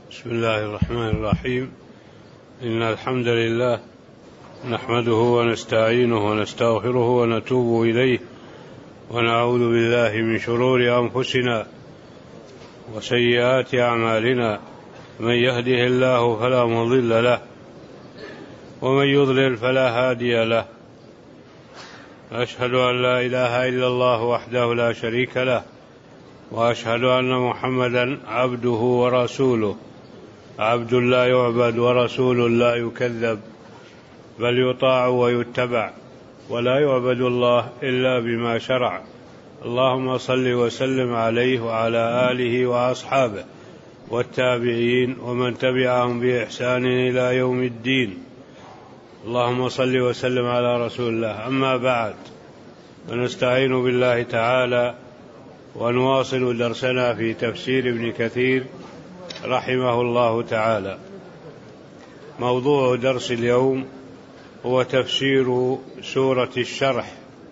بسم الله الرحمن الرحيم. إن الحمد لله نحمده ونستعينه ونستغفره ونتوب إليه ونعوذ بالله من شرور أنفسنا وسيئات أعمالنا، من يهده الله فلا مضل له ومن يضلل فلا هادي له. أشهد أن لا إله إلا الله وحده لا شريك له، وأشهد أن محمدا عبده ورسوله، عبد لا يعبد ورسول لا يكذب، بل يطاع ويتبع، ولا يعبد الله إلا بما شرع. اللهم صل وسلم عليه وعلى آله وأصحابه والتابعين ومن تبعهم بإحسان إلى يوم الدين. اللهم صل وسلم على رسول الله. أما بعد، ونستعين بالله تعالى ونواصل درسنا في تفسير ابن كثير رحمه الله تعالى. موضوع درس اليوم هو تفسير سورة الشرح.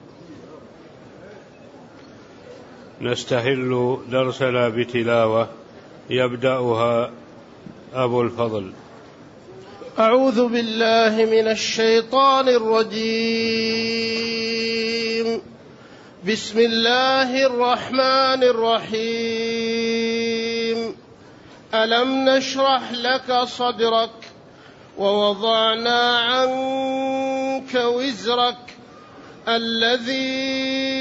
نستهل درسنا بتلاوة يبدأها أبو الفضل. أعوذ بالله من الشيطان الرجيم. بسم الله الرحمن الرحيم. ألم نشرح لك صدرك ووضعنا عنك وزرك الذي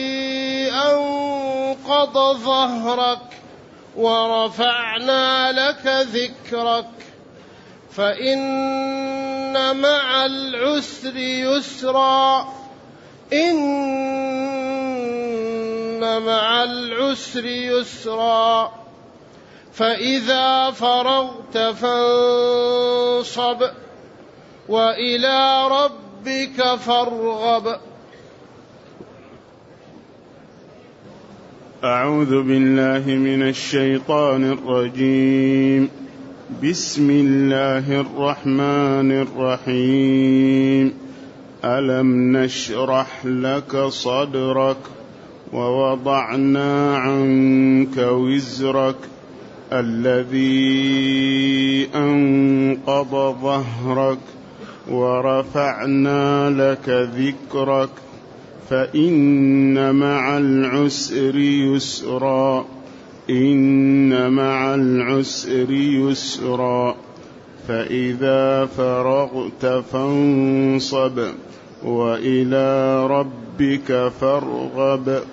أنقض ظهرك ورفعنا لك ذكرك فإن مع العسر يسرا إن مع العسر يسرا فإذا فرغت فانصب وإلى ربك فارغب. أعوذ بالله من الشيطان الرجيم. بسم الله الرحمن الرحيم. ألم نشرح لك صدرك ووضعنا عنك وزرك الذي أنقض ظهرك ورفعنا لك ذكرك فإن مع العسر يسرا إن مع العسر يسرا فإذا فرغت فانصب وإلى ربك فارغب.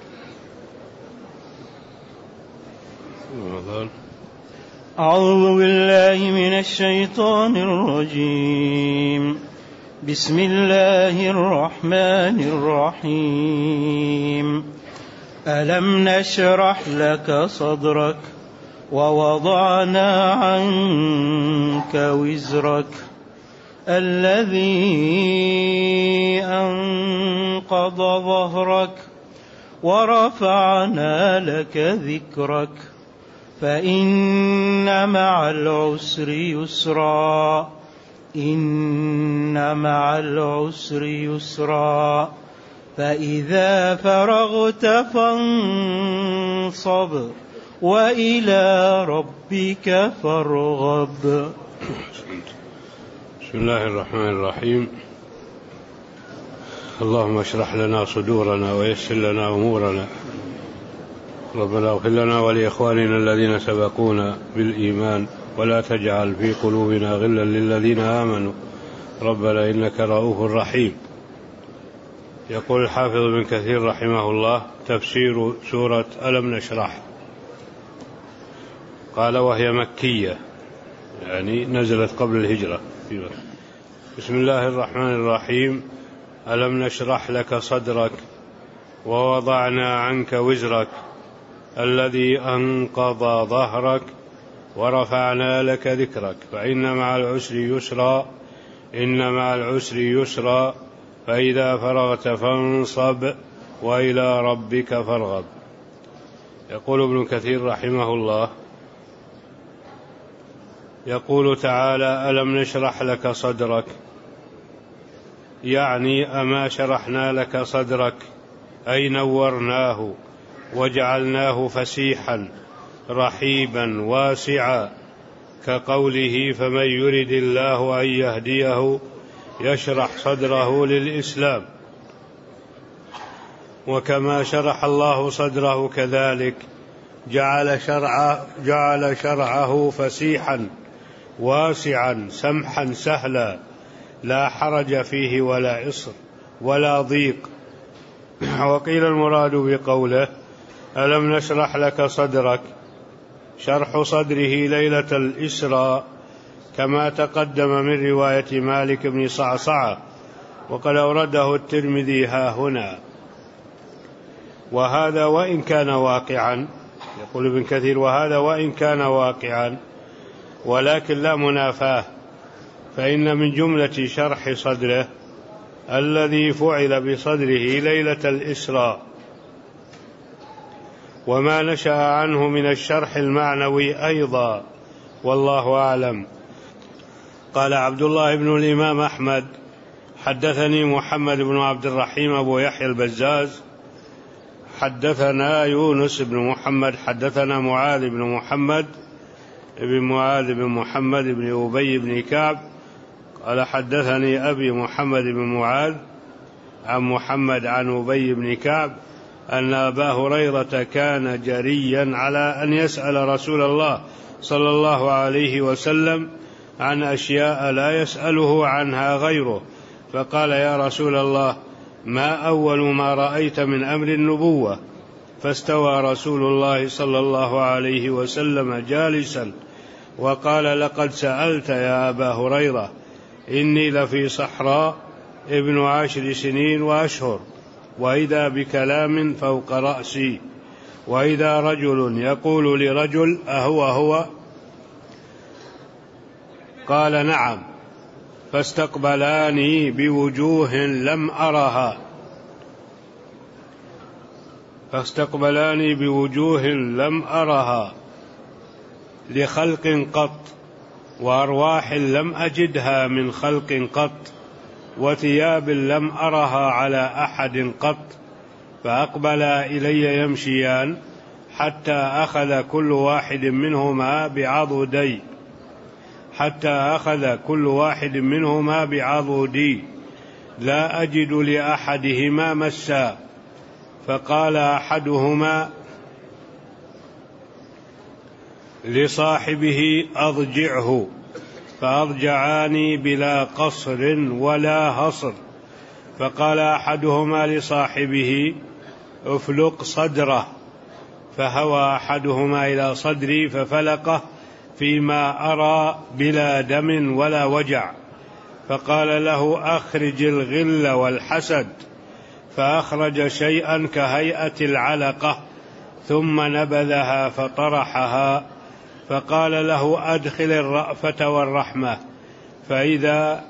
أعوذ بالله من الشيطان الرجيم. بسم الله الرحمن الرحيم. ألم نشرح لك صدرك ووضعنا عنك وزرك الذي أنقض ظهرك ورفعنا لك ذكرك فإن مع العسر يسرا إن مع العسر يسرا فإذا فرغت فانصب وإلى ربك فارغب. بسم الله الرحمن الرحيم. اللهم اشرح لنا صدورنا ويسر لنا أمورنا. ربنا اغفر لنا ولإخواننا الذين سبقونا بالإيمان ولا تجعل في قلوبنا غلا للذين آمنوا ربنا إنك رؤوف رحيم. يقول الحافظ ابن كثير رحمه الله: تفسير سورة ألم نشرح. قال: وهي مكية، يعني نزلت قبل الهجرة. بسم الله الرحمن الرحيم. ألم نشرح لك صدرك ووضعنا عنك وزرك الذي أنقض ظهرك ورفعنا لك ذكرك فإن مع العسر يسرا إن مع العسر يسرا فإذا فرغت فانصب وإلى ربك فارغب. يقول ابن كثير رحمه الله: يقول تعالى: ألم نشرح لك صدرك، يعني أما شرحنا لك صدرك، أي نورناه وجعلناه فسيحا رحيبا واسعا كقوله فمن يرد الله أن يهديه يشرح صدره للإسلام. وكما شرح الله صدره كذلك جعل شرعه فسيحا واسعا سمحا سهلا لا حرج فيه ولا إصر ولا ضيق. وقيل المراد بقوله ألم نشرح لك صدرك شرح صدره ليلة الإسراء كما تقدم من رواية مالك بن صعصعة، وقد أورده الترمذي ها هنا. وهذا وإن كان واقعا، يقول ابن كثير وهذا وإن كان واقعا ولكن لا منافاه، فإن من جملة شرح صدره الذي فعل بصدره ليلة الإسراء، وما نشأ عنه من الشرح المعنوي أيضا، والله أعلم. قال عبد الله بن الإمام أحمد حدثني محمد بن عبد الرحيم أبو يحيى البزاز حدثنا يونس بن محمد حدثنا معاذ بن محمد بن أبي بن كعب قال حدثني أبي محمد بن معاذ عن محمد عن أبي بن كعب أن أبا هريرة كان جريا على أن يسأل رسول الله صلى الله عليه وسلم عن أشياء لا يسأله عنها غيره، فقال يا رسول الله ما أول ما رأيت من أمر النبوة؟ فاستوى رسول الله صلى الله عليه وسلم جالسا وقال لقد سألت يا أبا هريرة، إني لفي صحراء ابن 10 سنين وأشهر، وإذا بكلام فوق رأسي، وإذا رجل يقول لرجل أهو هو؟ قال نعم، فاستقبلاني بوجوه لم أرها لخلق قط، وأرواح لم أجدها من خلق قط، وثياب لم أرها على أحد قط، فأقبلا إلي يمشيان حتى أخذ كل واحد منهما بعضدي لا أجد لأحدهما مسا، فقال أحدهما لصاحبه أضجعه، فأضجعاني بلا قصر ولا هصر، فقال أحدهما لصاحبه أفلق صدره، فهوى أحدهما إلى صدري ففلقه فيما أرى بلا دم ولا وجع، فقال له أخرج الغل والحسد، فأخرج شيئا كهيئة العلقة ثم نبذها فطرحها، فقال له أدخل الرأفة والرحمة، فإذا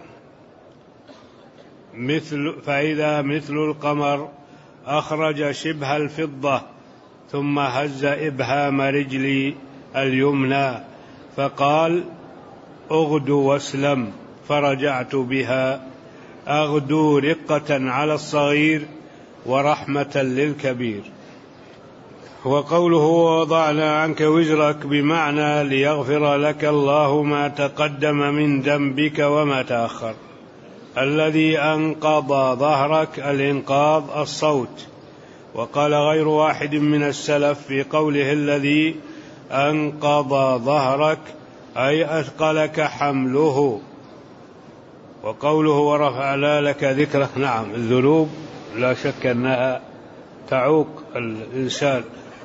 مثل القمر أخرج شبه الفضة، ثم هز إبهام رجلي اليمنى فقال أغدو واسلم، فرجعت بها أغدو رقة على الصغير ورحمة للكبير. وقوله ووضعنا عنك وزرك بمعنى ليغفر لك الله ما تقدم من ذنبك وما تأخر. الذي أنقض ظهرك الإنقاض الصوت. وقال غير واحد من السلف في قوله الذي أنقض ظهرك أي أثقلك حمله. وقوله ورفعنا لك ذكرك، نعم الذنوب لا شك أنها تعوق الإنسان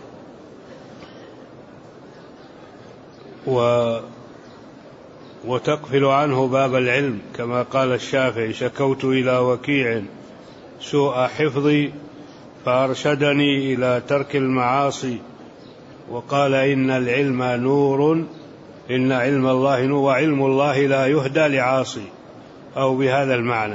وتقفل عنه باب العلم، كما قال الشافعي شكوت إلى وكيع سوء حفظي فأرشدني إلى ترك المعاصي، وقال إن العلم نور، إن علم الله نور وعلم الله لا يهدى لعاصي، أو بهذا المعنى.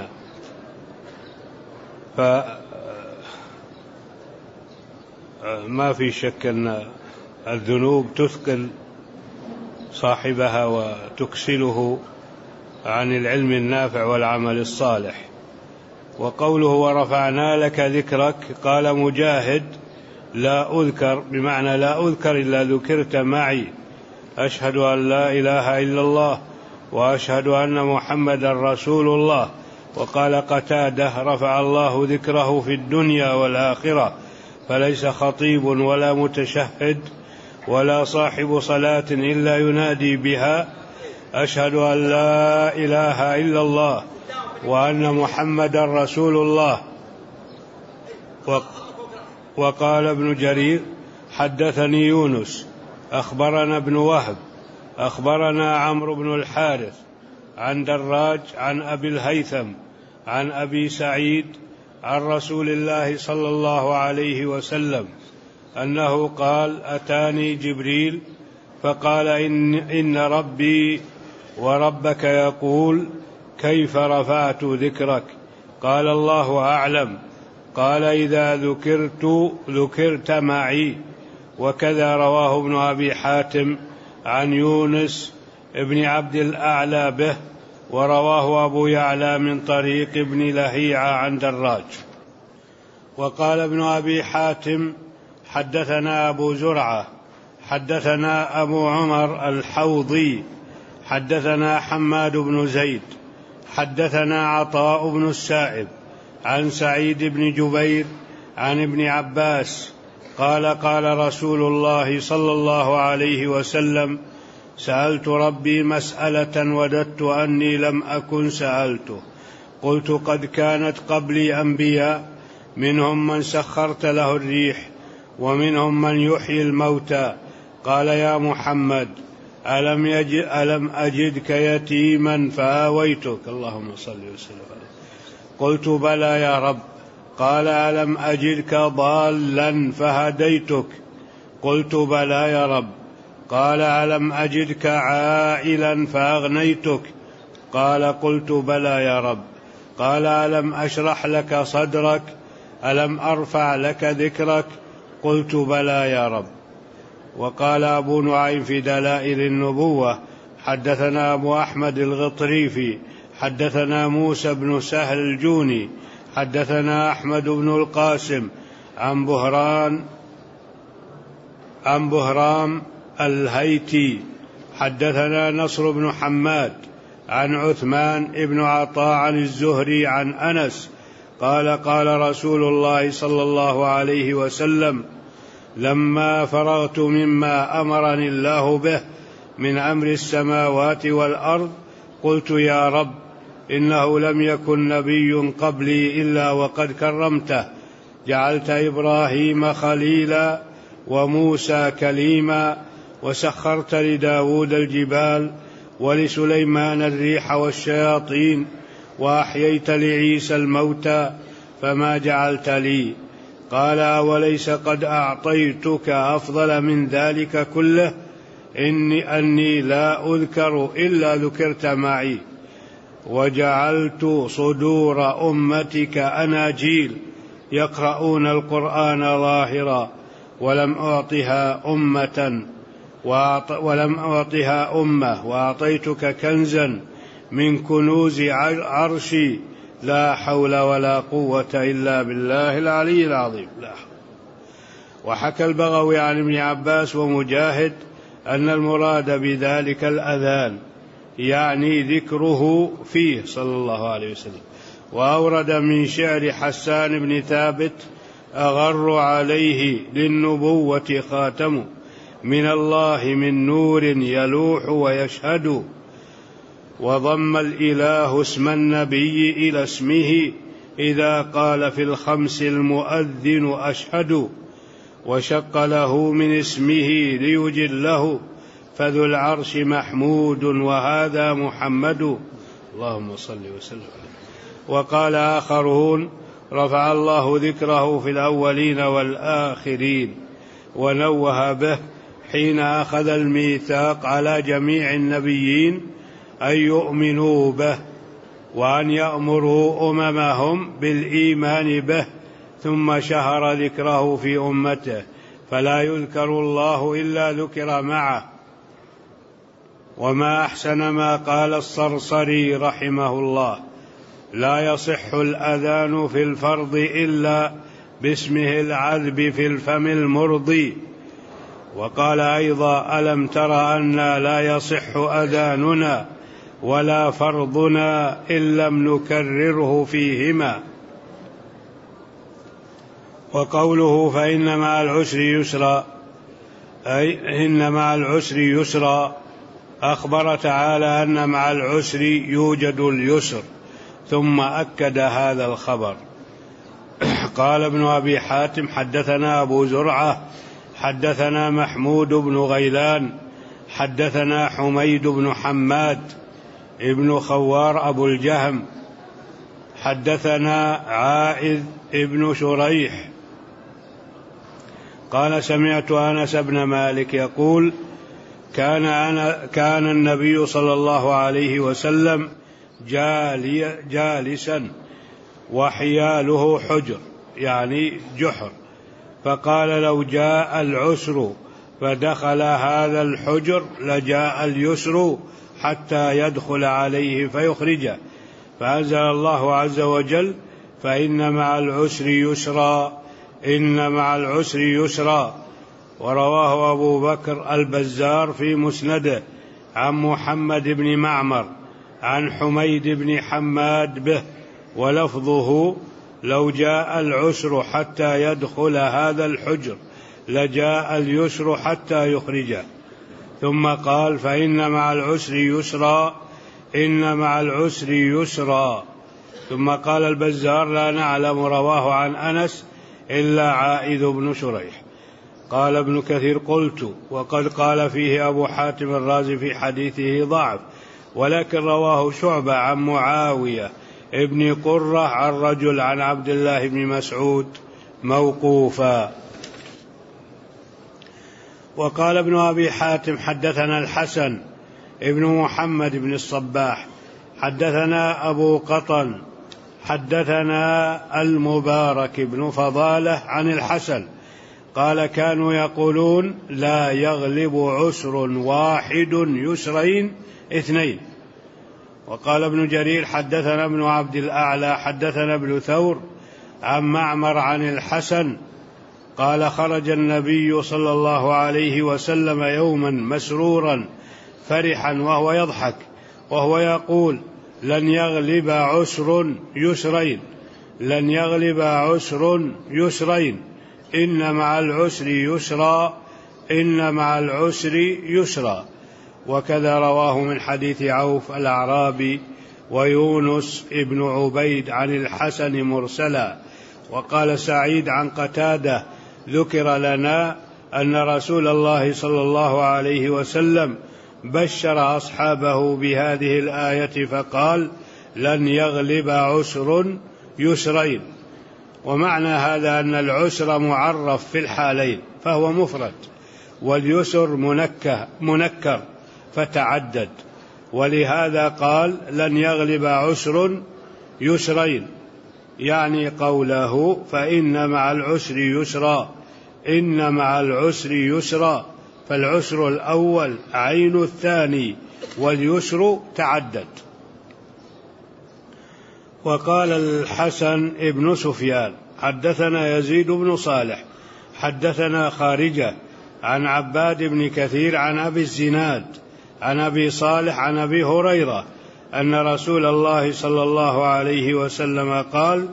فما في شك أن الذنوب تثقل صاحبها وتكسله عن العلم النافع والعمل الصالح. وقوله ورفعنا لك ذكرك، قال مجاهد لا أذكر، بمعنى لا أذكر إلا ذكرت معي، أشهد أن لا إله إلا الله وأشهد أن محمدا رسول الله. وقال قتادة: رفع الله ذكره في الدنيا والآخرة، فليس خطيب ولا متشهد ولا صاحب صلاة إلا ينادي بها: أشهد أن لا إله إلا الله وأن محمدا رسول الله. وقال ابن جرير: حدثني يونس أخبرنا ابن وهب أخبرنا عمرو بن الحارث عن دراج عن أبي الهيثم عن أبي سعيد عن رسول الله صلى الله عليه وسلم أنه قال: أتاني جبريل فقال: إن ربي وربك يقول: كيف رفعت ذكرك؟ قال: الله أعلم. قال: إذا ذكرت معي. وكذا رواه ابن أبي حاتم عن يونس ابن عبد الأعلى به، ورواه أبو يعلى من طريق ابن لهيعة عن دراج. وقال ابن أبي حاتم: حدثنا أبو زرعة حدثنا أبو عمر الحوضي حدثنا حماد بن زيد حدثنا عطاء بن السائب عن سعيد بن جبير عن ابن عباس قال: قال رسول الله صلى الله عليه وسلم: سألت ربي مسألة وددت أني لم أكن سألته. قلت: قد كانت قبلي أنبياء، منهم من سخرت له الريح ومنهم من يحيي الموتى. قال: يا محمد، ألم أجدك يتيما فآويتك؟ اللهم صل وسلم عليه. قلت: بلى يا رب. قال: ألم أجدك ضالا فهديتك؟ قلت: بلى يا رب. قال: ألم أجدك عائلا فأغنيتك؟ قال: قلت: بلى يا رب. قال: ألم أشرح لك صدرك؟ ألم أرفع لك ذكرك؟ قلت: بلى يا رب. وقال أبو نعيم في دلائل النبوة: حدثنا أبو أحمد الغطريفي حدثنا موسى بن سهل الجوني حدثنا أحمد بن القاسم عن بهرام الهيتي حدثنا نصر بن حماد عن عثمان بن عطاء عن الزهري عن أنس قال: قال رسول الله صلى الله عليه وسلم: لما فرغت مما أمرني الله به من أمر السماوات والأرض قلت: يا رب، إنه لم يكن نبي قبلي إلا وقد كرمته، جعلت إبراهيم خليلا وموسى كليما، وسخرت لداود الجبال ولسليمان الريح والشياطين، وأحييت لعيسى الموتى فما جعلت لي. قال: أوليس قد أعطيتك أفضل من ذلك كله؟ أني لا أذكر إلا ذكرت معي، وجعلت صدور أمتك أناجيل يقرؤون القرآن ظاهرا، ولم أعطها أمة، وأعطيتك كنزا من كنوز عرشي، لا حول ولا قوة إلا بالله العلي العظيم. لا. وحكى البغوي عن ابن عباس ومجاهد أن المراد بذلك الأذان، يعني ذكره فيه صلى الله عليه وسلم. وأورد من شعر حسان بن ثابت: أغر عليه للنبوة خاتم، من الله من نور يلوح ويشهد، وضم الإله اسم النبي إلى اسمه، إذا قال في الخمس المؤذن أشهد، وشق له من اسمه ليجله، فذو العرش محمود وهذا محمد. اللهم صل وسلم عليه. وقال آخرون: رفع الله ذكره في الأولين والآخرين، ونوه به حين أخذ الميثاق على جميع النبيين أن يؤمنوا به، وأن يأمروا أممهم بالإيمان به، ثم شهر ذكره في أمته، فلا يذكر الله إلا ذكر معه. وما أحسن ما قال الصرصري رحمه الله: لا يصح الأذان في الفرض إلا باسمه العذب في الفم المرضي، وقال أيضا: ألم تر أنا لا يصح أذاننا ولا فرضنا إن لم نكرره فيهما. وقوله فإن مع العسر يسرا، أي إن مع العسر يسرا، أخبر تعالى أن مع العسر يوجد اليسر، ثم أكد هذا الخبر. قال ابن أبي حاتم: حدثنا أبو زرعة حدثنا محمود بن غيلان حدثنا حميد بن حماد ابن خوار أبو الجهم حدثنا عائذ ابن شريح قال: سمعت أنس بن مالك يقول: كان النبي صلى الله عليه وسلم جالسا وحياله حجر، يعني جحر، فقال: لو جاء العسر فدخل هذا الحجر لجاء اليسر حتى يدخل عليه فيخرجه، فأنزل الله عز وجل: فإن مع العسر يسرا، إن مع العسر يسرا. ورواه أبو بكر البزار في مسنده عن محمد بن معمر عن حميد بن حماد به، ولفظه: لو جاء العسر حتى يدخل هذا الحجر لجاء اليسر حتى يخرجه. ثم قال: فإن مع العسر يسرا، إن مع العسر يسرا. ثم قال البزار: لا نعلم رواه عن أنس إلا عائذ بن شريح. قال ابن كثير: قلت: وقد قال فيه أبو حاتم الرازي في حديثه ضعف، ولكن رواه شعبة عن معاوية ابن قرة عن رجل عن عبد الله بن مسعود موقوفا. وقال ابن أبي حاتم: حدثنا الحسن ابن محمد بن الصباح حدثنا أبو قطن حدثنا المبارك بن فضالة عن الحسن قال: كانوا يقولون: لا يغلب عسر واحد يسرين اثنين. وقال ابن جرير: حدثنا ابن عبد الأعلى حدثنا ابن ثور عن معمر عن الحسن قال: خرج النبي صلى الله عليه وسلم يوما مسرورا فرحا وهو يضحك وهو يقول: لن يغلب عسر يسرين، لن يغلب عسر يسرين، إن مع العسر يسرا، إن مع العسر يسرا. وكذا رواه من حديث عوف الأعرابي ويونس ابن عبيد عن الحسن مرسلا. وقال سعيد عن قتادة: ذكر لنا أن رسول الله صلى الله عليه وسلم بشر أصحابه بهذه الآية فقال: لن يغلب عسر يسرين. ومعنى هذا أن العسر معرف في الحالين فهو مفرد، واليسر منكر فتعدد، ولهذا قال: لن يغلب عسر يسرين، يعني قوله: فإن مع العسر يسرا، إن مع العسر يسرا، فالعسر الأول عين الثاني، واليسر تعدد. وقال الحسن ابن سفيان: حدثنا يزيد بن صالح حدثنا خارجة عن عباد بن كثير عن أبي الزناد عن أبي صالح عن أبي هريرة أن رسول الله صلى الله عليه وسلم قال: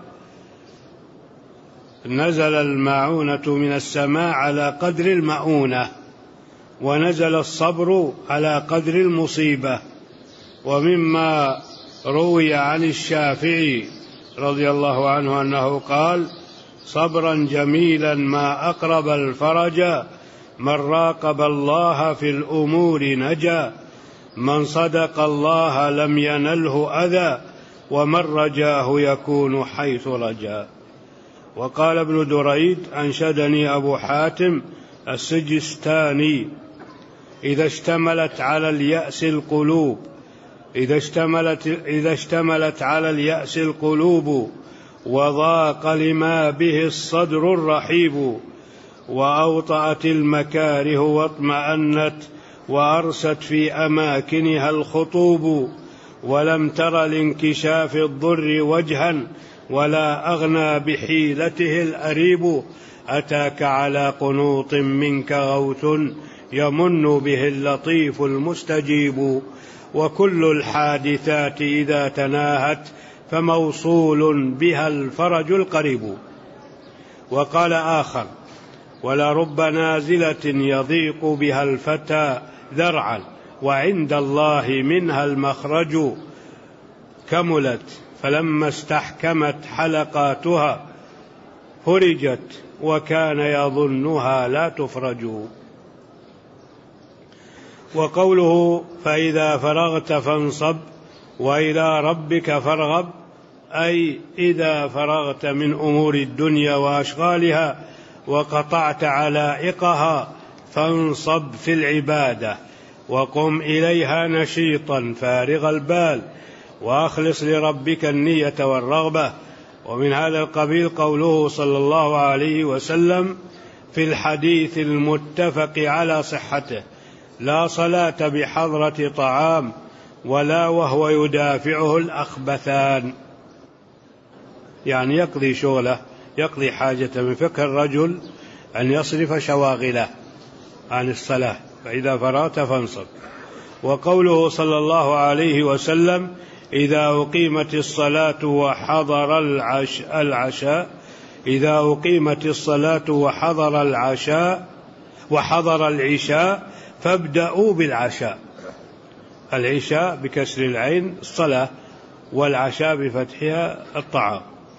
نزل الماعونة من السماء على قدر المؤونة، ونزل الصبر على قدر المصيبة. ومما روي عن الشافعي رضي الله عنه أنه قال: صبرا جميلا ما أقرب الفرج، من راقب الله في الأمور نجا، من صدق الله لم ينله أذى، ومن رجاه يكون حيث رجا. وقال ابن دريد: أنشدني أبو حاتم السجستاني: إذا اشتملت على اليأس القلوب، إذا اشتملت على اليأس القلوب، وضاق لما به الصدر الرحيب، وأوطأت المكاره واطمأنت، وأرست في أماكنها الخطوب، ولم تر لانكشاف الضر وجها، ولا أغنى بحيلته الأريب، أتاك على قنوط منك غوث يمن به اللطيف المستجيب وكل الحادثات إذا تناهت فموصول بها الفرج القريب. وقال آخر: ولرب نازلة يضيق بها الفتى ذرعا وعند الله منها المخرج كملت فلما استحكمت حلقاتها فرجت وكان يظنها لا تفرج. وقوله فإذا فرغت فانصب وإلى ربك فارغب، أي إذا فرغت من أمور الدنيا وأشغالها وقطعت علائقها فانصب في العبادة وقم إليها نشيطا فارغ البال وأخلص لربك النية والرغبة. ومن هذا القبيل قوله صلى الله عليه وسلم في الحديث المتفق على صحته: لا صلاة بحضرة طعام ولا وهو يدافعه الأخبثان، يعني يقضي شغله، يقضي حاجته. من فقه الرجل أن يصرف شواغله عن الصلاة، فإذا فرغت فانصب. وقوله صلى الله عليه وسلم إذا أقيمت الصلاة وحضر العشاء إذا أقيمت الصلاة وحضر العشاء فابدأوا بالعشاء. العشاء بكسر العين الصلاة، والعشاء بفتحها الطعام.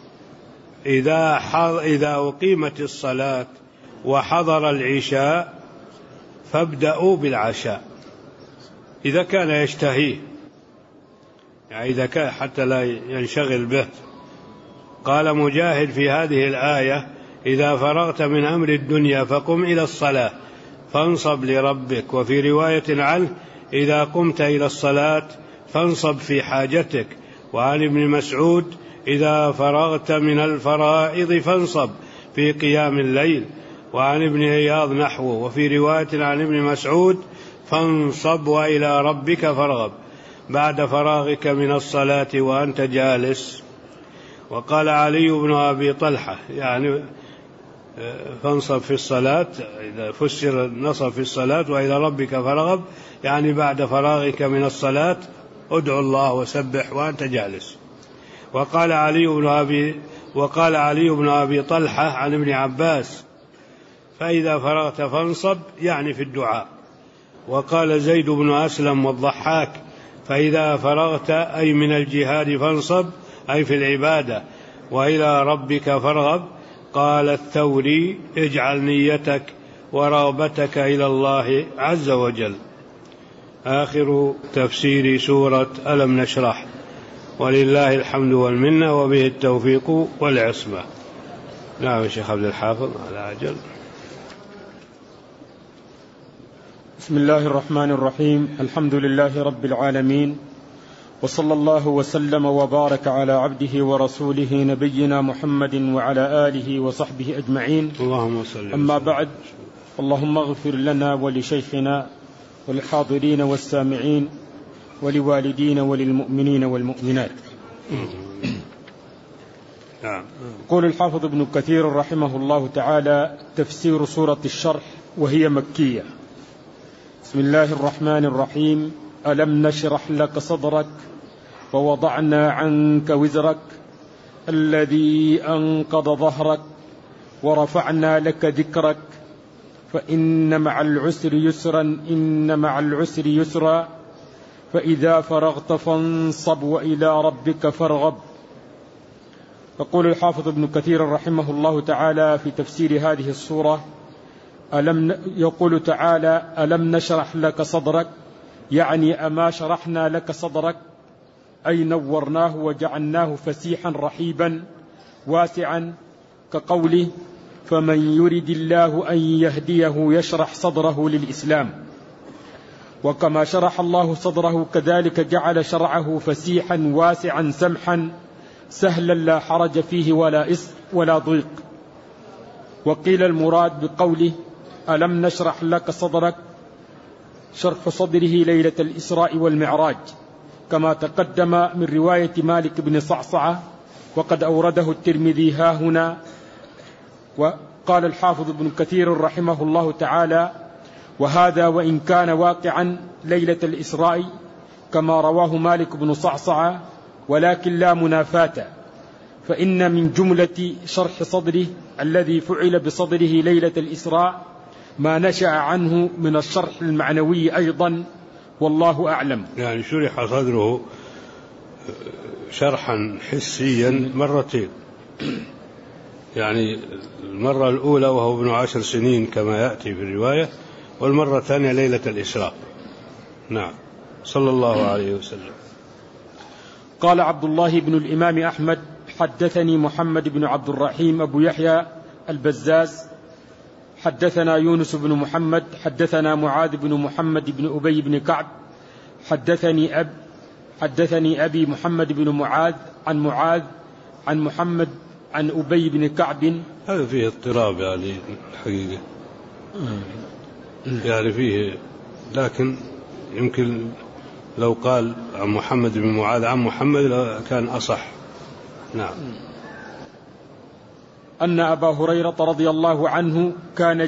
إذا أقيمت الصلاة وحضر العشاء فابدأوا بالعشاء، إذا كان يشتهيه، يعني إذا كان حتى لا ينشغل به. قال مجاهد في هذه الآية: إذا فرغت من أمر الدنيا فقم إلى الصلاة فانصب لربك. وفي رواية عنه: إذا قمت إلى الصلاة فانصب في حاجتك. وعن ابن مسعود: إذا فرغت من الفرائض فانصب في قيام الليل. وعن ابن عياض نحوه. وفي رواية عن ابن مسعود: فانصب وإلى ربك فارغب بعد فراغك من الصلاة وأنت جالس. وقال علي بن أبي طلحة يعني فانصب في الصلاة، إذا فسر النصب في الصلاة وإلى ربك فارغب يعني بعد فراغك من الصلاة ادعو الله وسبح وأنت جالس. وقال علي بن أبي طلحة عن ابن عباس: فإذا فرغت فانصب يعني في الدعاء. وقال زيد بن أسلم والضحاك: فإذا فرغت أي من الجهاد فانصب أي في العبادة. وإلى ربك فارغب. قال الثوري: اجعل نيتك ورغبتك إلى الله عز وجل. آخر تفسير سورة ألم نشرح، ولله الحمد والمنة وبه التوفيق والعصمة. نعم الشيخ عبد الحافظ على عجل. بسم الله الرحمن الرحيم. الحمد لله رب العالمين، وصلى الله وسلم وبارك على عبده ورسوله نبينا محمد وعلى آله وصحبه أجمعين. اللهم صل. أما بعد، اللهم اغفر لنا ولشيخنا وللحاضرين والسامعين ولوالدين وللمؤمنين والمؤمنات. قول الحافظ ابن كثير رحمه الله تعالى: تفسير سورة الشرح وهي مكية. بسم الله الرحمن الرحيم. ألم نشرح لك صدرك ووضعنا عنك وزرك الذي أنقض ظهرك ورفعنا لك ذكرك فإن مع العسر يسرا إن مع العسر يسرا فإذا فرغت فانصب وإلى ربك فارغب. يقول الحافظ ابن كثير رحمه الله تعالى في تفسير هذه السورة: يقول تعالى: ألم نشرح لك صدرك، يعني أما شرحنا لك صدرك، أي نورناه وجعلناه فسيحا رحيبا واسعا، كقوله: فمن يرد الله أن يهديه يشرح صدره للإسلام. وكما شرح الله صدره كذلك جعل شرعه فسيحا واسعا سمحا سهلا لا حرج فيه ولا ضيق. وقيل المراد بقوله ألم نشرح لك صدرك شرح صدره ليلة الإسراء والمعراج، كما تقدم من رواية مالك بن صعصعة، وقد أورده الترمذي هاهنا. قال الحافظ ابن كثير رحمه الله تعالى: وهذا وإن كان واقعا ليلة الإسراء كما رواه مالك بن صعصع، ولكن لا منافاة، فإن من جملة شرح صدره الذي فعل بصدره ليلة الإسراء ما نشأ عنه من الشرح المعنوي أيضا، والله أعلم. يعني شرح صدره شرحا حسيا مرتين، يعني المرة الأولى وهو ابن 10 سنين كما يأتي في الرواية، والمرة الثانية ليلة الإسراء. نعم، صلى الله عليه وسلم. قال عبد الله بن الإمام أحمد: حدثني محمد بن عبد الرحيم أبو يحيى البزاز حدثنا يونس بن محمد حدثنا معاذ بن محمد بن أبي بن كعب حدثني أبي محمد بن معاذ عن محمد عن أبي بن كعب. هذا فيه اضطراب يعني الحقيقة، يعني فيه، لكن يمكن لو قال عن محمد بن معاذ عن محمد كان أصح. نعم. أن أبا هريرة رضي الله عنه كان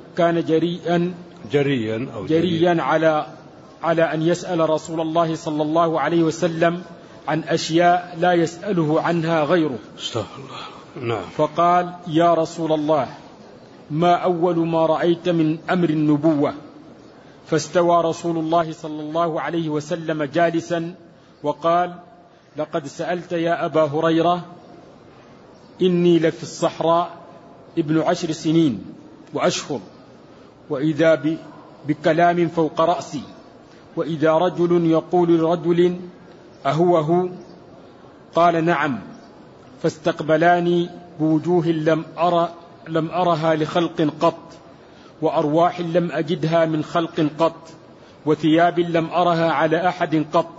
جريا على أن يسأل رسول الله صلى الله عليه وسلم عن أشياء لا يسأله عنها غيره. استغفر الله. نعم. فقال: يا رسول الله، ما أول ما رأيت من أمر النبوة؟ فاستوى رسول الله صلى الله عليه وسلم جالسا وقال: لقد سألت يا أبا هريرة، إني لفي الصحراء ابن 10 سنين وأشهر، وإذا بكلام فوق رأسي، وإذا رجل يقول لرجل: أهو؟ قال: نعم. فاستقبلاني بوجوه لم أرها لخلق قط، وأرواح لم أجدها من خلق قط، وثياب لم أرها على أحد قط.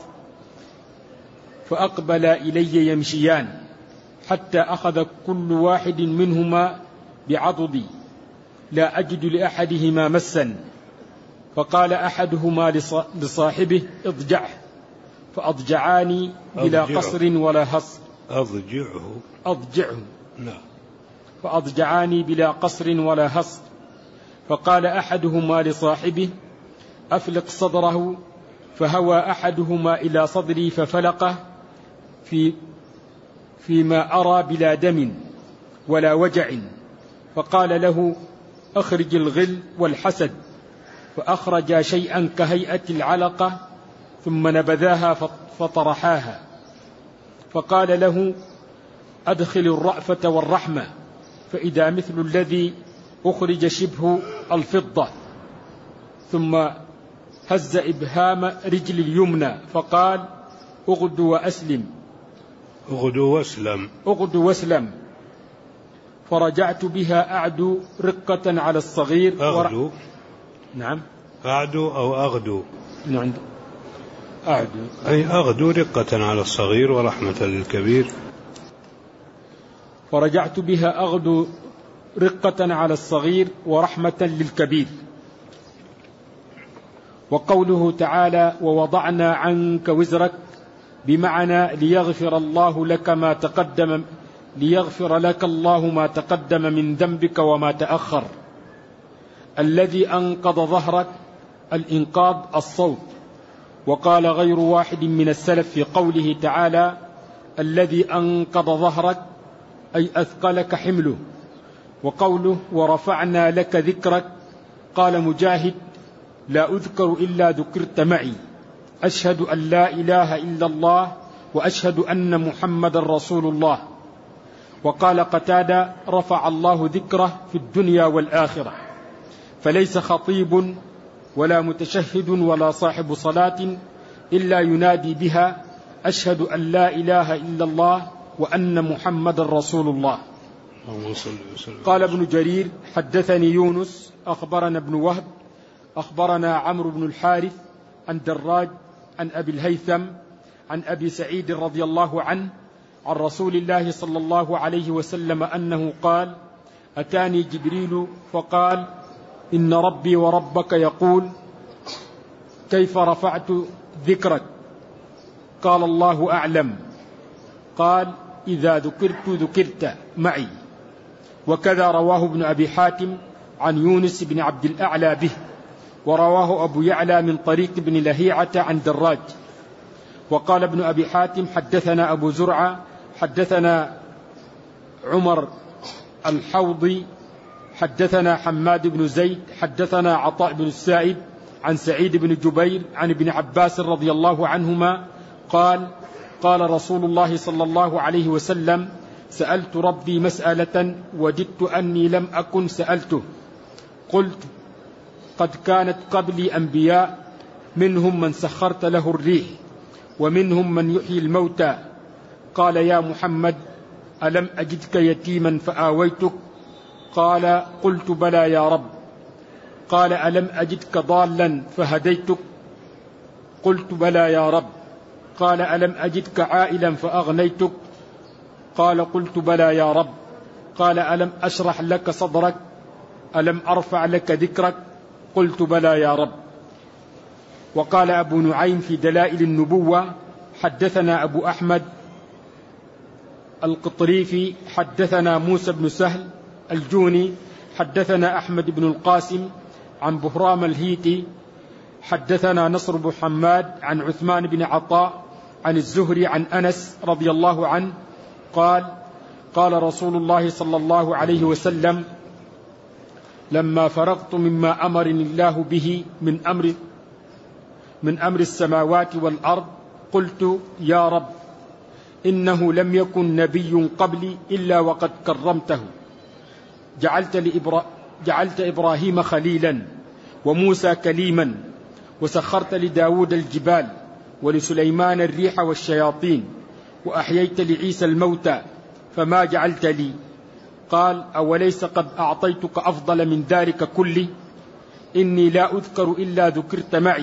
فأقبل إلي يمشيان حتى أخذ كل واحد منهما بعضدي، لا أجد لأحدهما مسا. فقال أحدهما لصاحبه: اضجعه. فأضجعاني بلا قصر ولا هصر. أضجعه. نعم. فأضجعاني بلا قصر ولا هصر. فقال أحدهما لصاحبه: أفلق صدره. فهوى أحدهما إلى صدري ففلقه فيما أرى بلا دم ولا وجع. فقال له: أخرج الغل والحسد. فأخرج شيئا كهيئة العلقة ثم نبذاها فطرحاها. فقال له: أدخل الرأفة والرحمة. فإذا مثل الذي أخرج شبه الفضة. ثم هز إبهام رجل اليمنى فقال: أغدو واسلم. فرجعت بها أعدو رقة على الصغير. أغدو. نعم. أعدو أو أغدو. نعم. أعدو أي أغدو رقة على الصغير ورحمة للكبير. فرجعت بها أغدو رقة على الصغير ورحمة للكبير. وقوله تعالى: ووضعنا عنك وزرك، بمعنى ليغفر لك الله ما تقدم من ذنبك وما تأخر. الذي أنقض ظهرك، الإنقاض الصوت. وقال غير واحد من السلف في قوله تعالى: الذي أنقض ظهرك أي أثقلك حمله. وقوله: ورفعنا لك ذكرك، قال مجاهد: لا أذكر إلا ذكرت معي، أشهد أن لا إله إلا الله وأشهد أن محمد رسول الله. وقال قتادة: رفع الله ذكره في الدنيا والآخرة. فليس خطيب ولا متشهد ولا صاحب صلاة إلا ينادي بها: أشهد أن لا إله إلا الله وأن محمد رسول الله. قال ابن جرير: حدثني يونس أخبرنا ابن وهب أخبرنا عمرو بن الحارث عن دراج عن أبي الهيثم عن أبي سعيد رضي الله عنه عن رسول الله صلى الله عليه وسلم أنه قال: أتاني جبريل فقال: إن ربي وربك يقول: كيف رفعت ذكرك؟ قال: الله أعلم. قال: إذا ذكرت معي. وكذا رواه ابن أبي حاتم عن يونس بن عبد الأعلى به، ورواه أبو يعلى من طريق ابن لهيعة عن دراج. وقال ابن أبي حاتم حدثنا أبو زرعة حدثنا عمر الحوضي حدثنا حماد بن زيد حدثنا عطاء بن السائب عن سعيد بن جبير عن ابن عباس رضي الله عنهما قال: قال رسول الله صلى الله عليه وسلم: سألت ربي مسألة وددت أني لم أكن سألته. قلت: قد كانت قبلي أنبياء، منهم من سخرت له الريح ومنهم من يحيي الموتى. قال: يا محمد، ألم أجدك يتيما فآويتك؟ قال: قلت: بلى يا رب. قال: ألم أجدك ضالا فهديتك؟ قلت: بلى يا رب. قال: ألم أجدك عائلا فأغنيتك؟ قال: قلت: بلى يا رب. قال: ألم أشرح لك صدرك؟ ألم أرفع لك ذكرك؟ قلت: بلى يا رب. وقال أبو نعيم في دلائل النبوة: حدثنا أبو أحمد القطريفي حدثنا موسى بن سهل الجوني حدثنا أحمد بن القاسم عن بهرام الهيتي حدثنا نصر بن حماد عن عثمان بن عطاء عن الزهري عن أنس رضي الله عنه قال: قال رسول الله صلى الله عليه وسلم: لما فرغت مما أمرني الله به من أمر السماوات والأرض قلت: يا رب، إنه لم يكن نبي قبلي إلا وقد كرمته، جعلت إبراهيم خليلا وموسى كليما، وسخرت لداود الجبال ولسليمان الريح والشياطين، وأحييت لعيسى الموتى، فما جعلت لي؟ قال: أوليس قد أعطيتك أفضل من ذلك كله؟ إني لا أذكر إلا ذكرت معي،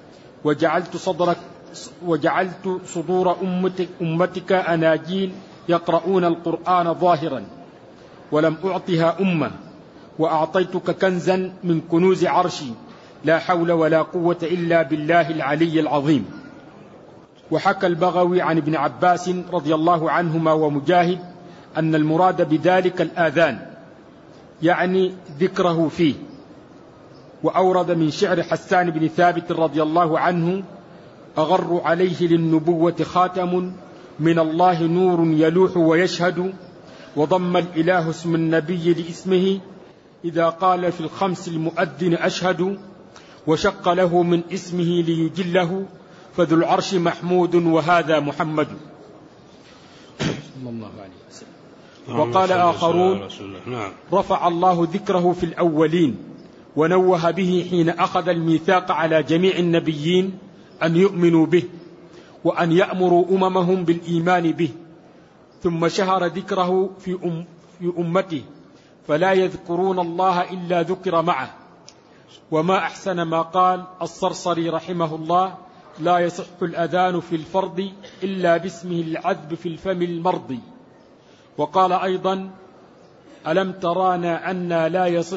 وجعلت صدور أمتك أناجيل يقرؤون القرآن ظاهرا، ولم أعطها أمة، وأعطيتك كنزا من كنوز عرشي، لا حول ولا قوة إلا بالله العلي العظيم. وحكى البغوي عن ابن عباس رضي الله عنهما ومجاهد أن المراد بذلك الآذان، يعني ذكره فيه. وأورد من شعر حسان بن ثابت رضي الله عنه: أغر عليه للنبوة خاتم، من الله نور يلوح ويشهد، وضم الإله اسم النبي لاسمه، إذا قال في الخمس المؤذن أشهد، وشق له من اسمه ليجله، فذو العرش محمود وهذا محمد صلى الله عليه وسلم. وقال آخرون: رفع الله ذكره في الأولين، ونوه به حين أخذ الميثاق على جميع النبيين أن يؤمنوا به، وأن يأمروا أممهم بالإيمان به، ثم شهر ذكره في أمته، فلا يذكرون الله إلا ذكر معه. وما أحسن ما قال الصرصري رحمه الله: لا يصح الأذان في الفرض إلا باسمه العذب في الفم المرضي. وقال أيضا: ألم ترانا أن لا يصح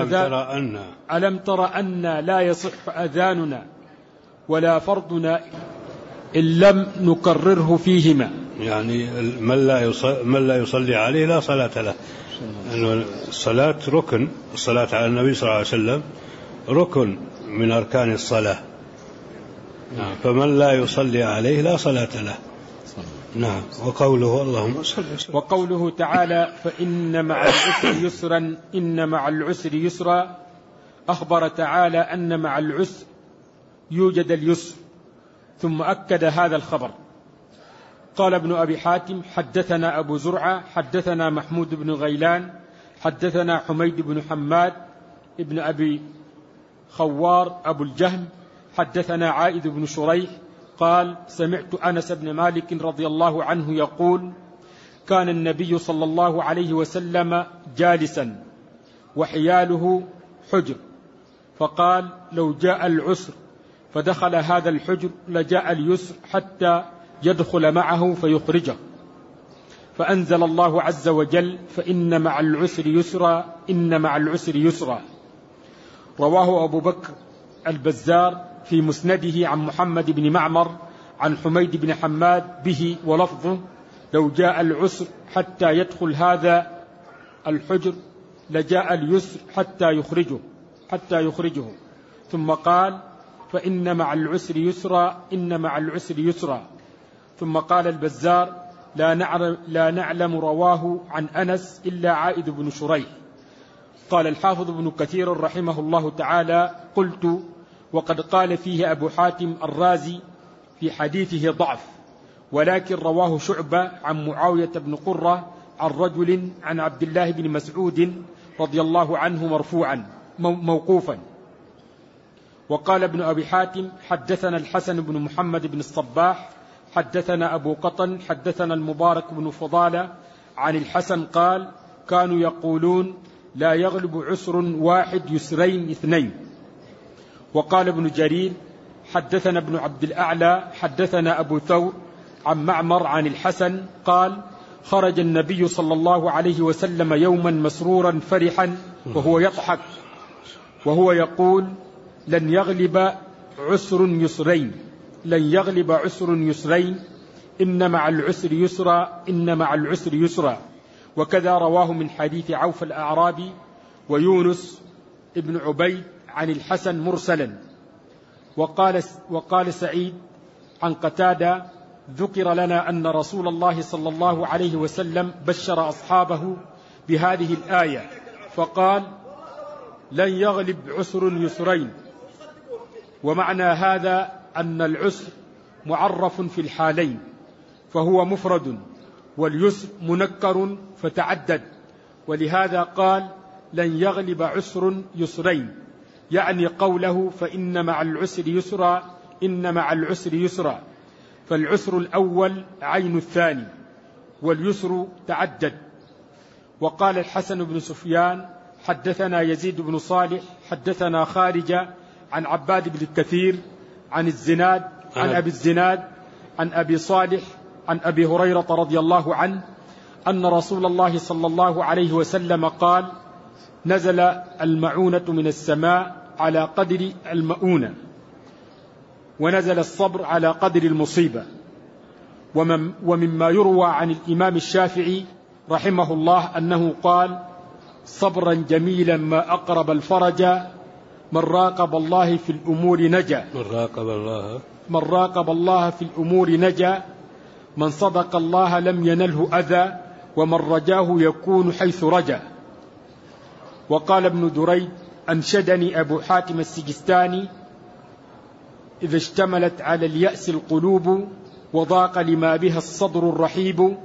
أذاننا ولا فرضنا إن لم نكرره فيهما. يعني من لا يصلي عليه لا صلاة له. الصلاة ركن، الصلاة على النبي صلى الله عليه وسلم ركن من أركان الصلاة، فمن لا يصلي عليه لا صلاة له. نعم. وقوله اللهم صل وسلم. وقوله تعالى: فإن مع العسر يسرا، إن مع العسر يسرا، أخبر تعالى أن مع العسر يوجد اليسر، ثم أكد هذا الخبر. قال ابن أبي حاتم: حدثنا أبو زرعة حدثنا محمود بن غيلان حدثنا حميد بن حماد ابن أبي خوار أبو الجهم حدثنا عائد بن شريح قال: سمعت أنس بن مالك رضي الله عنه يقول: كان النبي صلى الله عليه وسلم جالسا وحياله حجر، فقال: لو جاء العسر فدخل هذا الحجر لجاء اليسر حتى يدخل معه فيخرجه. فأنزل الله عز وجل: فإن مع العسر يسرا، إن مع العسر يسرا. رواه أبو بكر البزار في مسنده عن محمد بن معمر عن حميد بن حماد به ولفظه: لو جاء العسر حتى يدخل هذا الحجر لجاء اليسر حتى يخرجه ثم قال فإن مع العسر يسرا إن مع العسر يسرا. ثم قال البزار لا نعلم رواه عن أنس إلا عائد بن شريح. قال الحافظ ابن كثير رحمه الله تعالى قلت وقد قال فيه أبو حاتم الرازي في حديثه ضعف، ولكن رواه شعبة عن معاوية بن قرة عن رجل عن عبد الله بن مسعود رضي الله عنه مرفوعا موقوفا. وقال ابن أبي حاتم حدثنا الحسن بن محمد بن الصباح حدثنا أبو قطن حدثنا المبارك بن فضالة عن الحسن قال كانوا يقولون لا يغلب عسر واحد يسرين اثنين. وقال ابن جرير حدثنا ابن عبد الأعلى حدثنا أبو ثور عن معمر عن الحسن قال خرج النبي صلى الله عليه وسلم يوما مسرورا فرحا وهو يضحك وهو يقول لن يغلب عسر يسرين، لن يغلب عسر يسرين، إن مع العسر يسرا، إن مع العسر يسرا. وكذا رواه من حديث عوف الأعرابي ويونس ابن عبيد عن الحسن مرسلا. وقال سعيد عن قتادة ذكر لنا أن رسول الله صلى الله عليه وسلم بشر أصحابه بهذه الآية فقال لن يغلب عسر يسرين. ومعنى هذا أن العسر معرف في الحالين فهو مفرد، واليسر منكر فتعدد، ولهذا قال لن يغلب عسر يسرين، يعني قوله فإن مع العسر يسرا، إن مع العسر يسرا، فالعسر الأول عين الثاني واليسر تعدد. وقال الحسن بن سفيان حدثنا يزيد بن صالح حدثنا خارجة عن عباد بن الكثير عن الزناد عن أبي الزناد عن أبي صالح عن أبي هريرة رضي الله عنه أن رسول الله صلى الله عليه وسلم قال نزل المعونة من السماء على قدر المؤونة، ونزل الصبر على قدر المصيبة. ومما يروى عن الإمام الشافعي رحمه الله أنه قال صبرا جميلا ما أقرب الفرج، من راقب الله في الأمور نجا، من راقب الله في الأمور نجا، من صدق الله لم ينله أذى، ومن رجاه يكون حيث رجا. وقال ابن دريد أنشدني أبو حاتم السجستاني إذا اشتملت على اليأس القلوب وضاق لما بها الصدر الرحيب،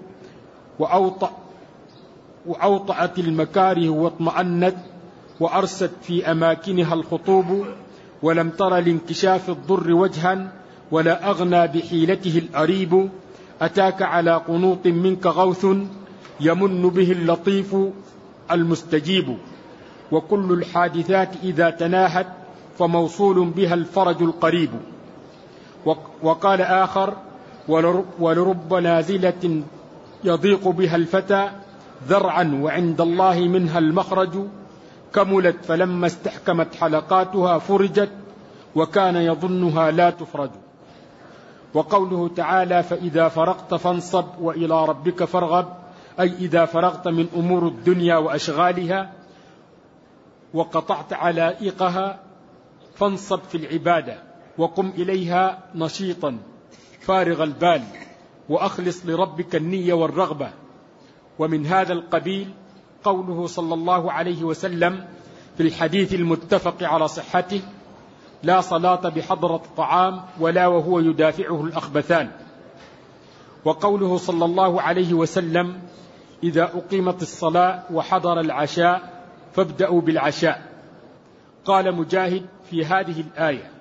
وأوطأت المكاره واطمأنت، وأرست في أماكنها الخطوب، ولم تر لانكشاف الضر وجها، ولا أغنى بحيلته الأريب، أتاك على قنوط منك غوث يمن به اللطيف المستجيب، وكل الحادثات إذا تناهت فموصول بها الفرج القريب. وقال آخر ولرب نازلة يضيق بها الفتى ذرعا وعند الله منها المخرج، كملت فلما استحكمت حلقاتها فرجت، وكان يظنها لا تفرج. وقوله تعالى فإذا فرغت فانصب وإلى ربك فارغب، أي إذا فرغت من أمور الدنيا وأشغالها وقطعت علائقها فانصب في العبادة، وقم إليها نشيطا فارغ البال، وأخلص لربك النية والرغبة. ومن هذا القبيل قوله صلى الله عليه وسلم في الحديث المتفق على صحته لا صلاة بحضرة الطعام ولا وهو يدافعه الأخبثان. وقوله صلى الله عليه وسلم إذا أقيمت الصلاة وحضر العشاء فابدأوا بالعشاء. قال مجاهد في هذه الآية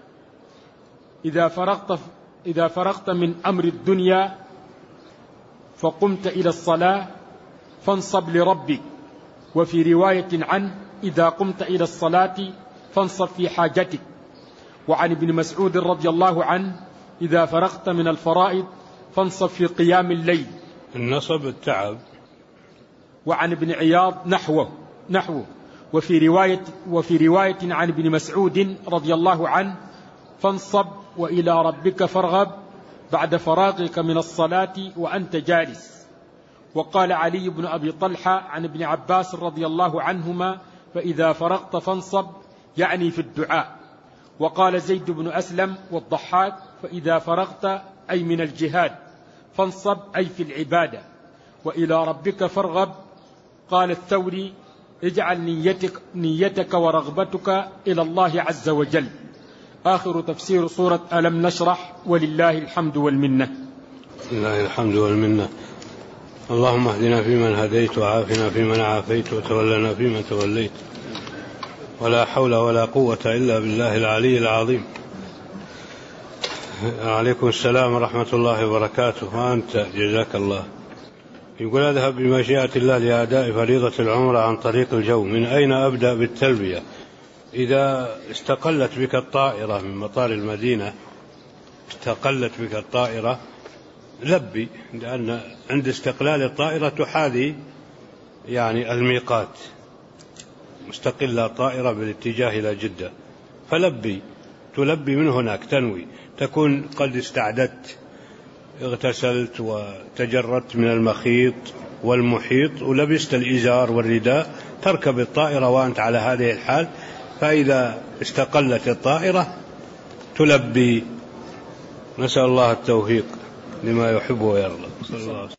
إذا فرغت من أمر الدنيا فقمت إلى الصلاة فانصب لربك. وفي رواية عنه إذا قمت إلى الصلاة فانصب في حاجتك. وعن ابن مسعود رضي الله عنه إذا فرغت من الفرائض فانصب في قيام الليل. النصب التعب. وعن ابن عياض نحوه. وفي رواية عن ابن مسعود رضي الله عنه فانصب وإلى ربك فارغب بعد فراغك من الصلاة وأنت جالس. وقال علي بن أبي طلحة عن ابن عباس رضي الله عنهما: فإذا فرغت فانصب، يعني في الدعاء. وقال زيد بن أسلم والضحاك: فإذا فرغت أي من الجهاد، فانصب أي في العبادة. وإلى ربك فارغب. قال الثوري: اجعل نيتك ورغبتك إلى الله عز وجل. آخر تفسير سورة ألم نشرح، ولله الحمد والمنة. لله الحمد والمنة. اللهم اهدنا فيمن هديت، وعافنا فيمن عافيت، وتولنا فيمن توليت، ولا حول ولا قوة إلا بالله العلي العظيم. عليكم السلام ورحمة الله وبركاته. وأنت جزاك الله. يقول: أذهب بمشيئة الله لأداء فريضة العمرة عن طريق الجو، من أين أبدأ بالتلبية؟ إذا استقلت بك الطائرة من مطار المدينة، استقلت بك الطائرة، لبي، لأن عند استقلال الطائرة تحاذي يعني الميقات، مستقلة الطائرة بالاتجاه إلى جدة، فلبي، تلبي من هناك، تنوي، تكون قد استعددت، اغتسلت وتجردت من المخيط والمحيط ولبست الإزار والرداء، تركب الطائرة وأنت على هذه الحال. فإذا استقلت الطائرة تلبي. نسأل الله التوفيق لما يحب ويرضى.